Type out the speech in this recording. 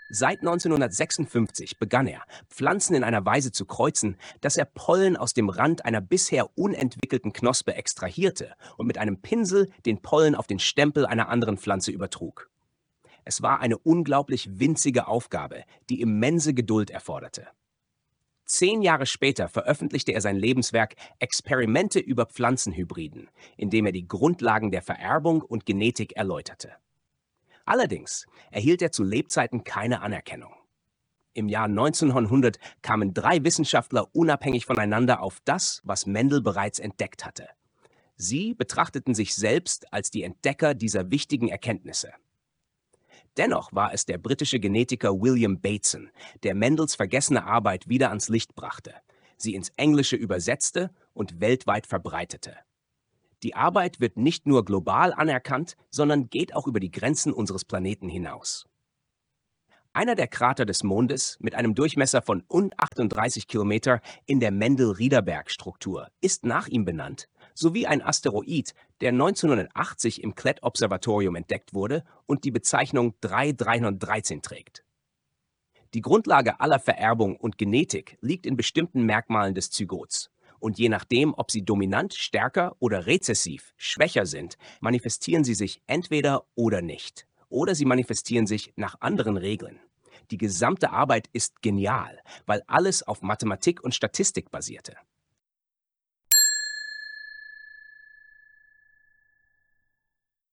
Seit 1956 begann er, Pflanzen in einer Weise zu kreuzen, dass er Pollen aus dem Rand einer bisher unentwickelten Knospe extrahierte und mit einem Pinsel den Pollen auf den Stempel einer anderen Pflanze übertrug. Es war eine unglaublich winzige Aufgabe, die immense Geduld erforderte. 10 Jahre später veröffentlichte er sein Lebenswerk Experimente über Pflanzenhybriden, in dem er die Grundlagen der Vererbung und Genetik erläuterte. Allerdings erhielt er zu Lebzeiten keine Anerkennung. Im Jahr 1900 kamen 3 Wissenschaftler unabhängig voneinander auf das, was Mendel bereits entdeckt hatte. Sie betrachteten sich selbst als die Entdecker dieser wichtigen Erkenntnisse. Dennoch war es der britische Genetiker William Bateson, der Mendels vergessene Arbeit wieder ans Licht brachte, sie ins Englische übersetzte und weltweit verbreitete. Die Arbeit wird nicht nur global anerkannt, sondern geht auch über die Grenzen unseres Planeten hinaus. Einer der Krater des Mondes mit einem Durchmesser von 38 Kilometer in der Mendel-Riederberg-Struktur ist nach ihm benannt, sowie ein Asteroid, der 1980 im Klett-Observatorium entdeckt wurde und die Bezeichnung 3313 trägt. Die Grundlage aller Vererbung und Genetik liegt in bestimmten Merkmalen des Zygots. Und je nachdem, ob sie dominant, stärker oder rezessiv, schwächer sind, manifestieren sie sich entweder oder nicht. Oder sie manifestieren sich nach anderen Regeln. Die gesamte Arbeit ist genial, weil alles auf Mathematik und Statistik basierte.